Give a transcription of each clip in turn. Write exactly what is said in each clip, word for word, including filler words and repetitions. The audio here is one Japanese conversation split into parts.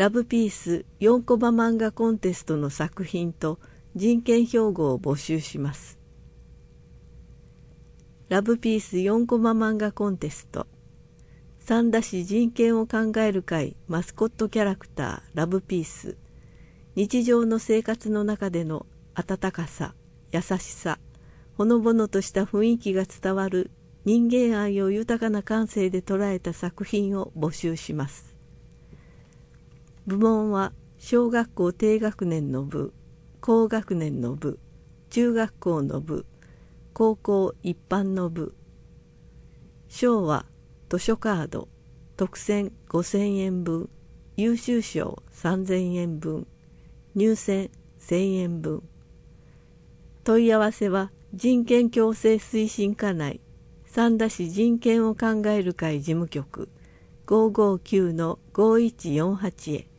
ラブピースよんコマ漫画コンテストの作品と人権標語を募集します。ラブピースよんコマ漫画コンテスト。三田市人権を考える会マスコットキャラクターラブピース。日常の生活の中での温かさ、優しさ、ほのぼのとした雰囲気が伝わる人間愛を豊かな感性で捉えた作品を募集します。部門は小学校低学年の部、高学年の部、中学校の部、高校一般の部。賞は図書カード、特選ごせんえんぶん、優秀賞さんぜんえんぶん、入選せんえんぶん。問い合わせは人権共生推進課内三田市人権を考える会事務局 ごーごーきゅうのごーいちよんはち へ。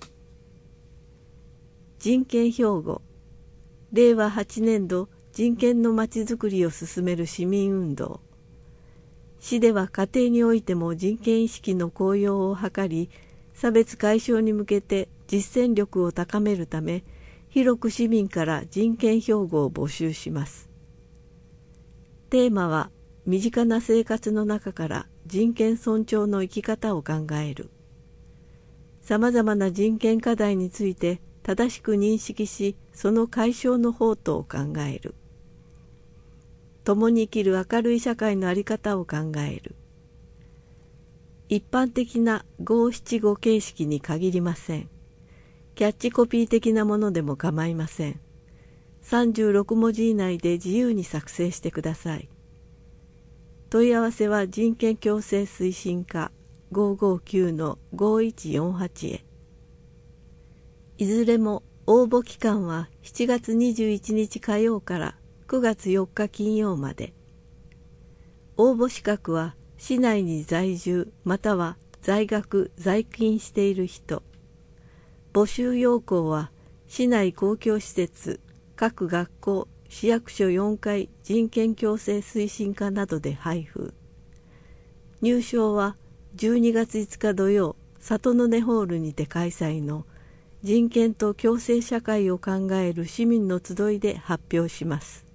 人権標語。れいわはちねんど人権のまちづくりを進める市民運動。市では家庭においても人権意識の高揚を図り、差別解消に向けて実践力を高めるため、広く市民から人権標語を募集します。テーマは、身近な生活の中から人権尊重の生き方を考える。さまざまな人権課題について正しく認識し、その解消の方途を考える。共に生きる明るい社会の在り方を考える。一般的な五七五形式に限りません。キャッチコピー的なものでも構いません。さんじゅうろくもじ以内で自由に作成してください。問い合わせは人権共生推進課 ごーごーきゅうのごーいちよんはち へ。いずれも応募期間はしちがつにじゅういちにち火曜からくがつよっか金曜まで。応募資格は市内に在住または在学在勤している人。募集要項は市内公共施設、各学校、市役所よんかい人権共生推進課などで配布。入賞はじゅうにがついつか土曜、里の根ホールにて開催の人権と共生社会を考える市民の集いで発表します。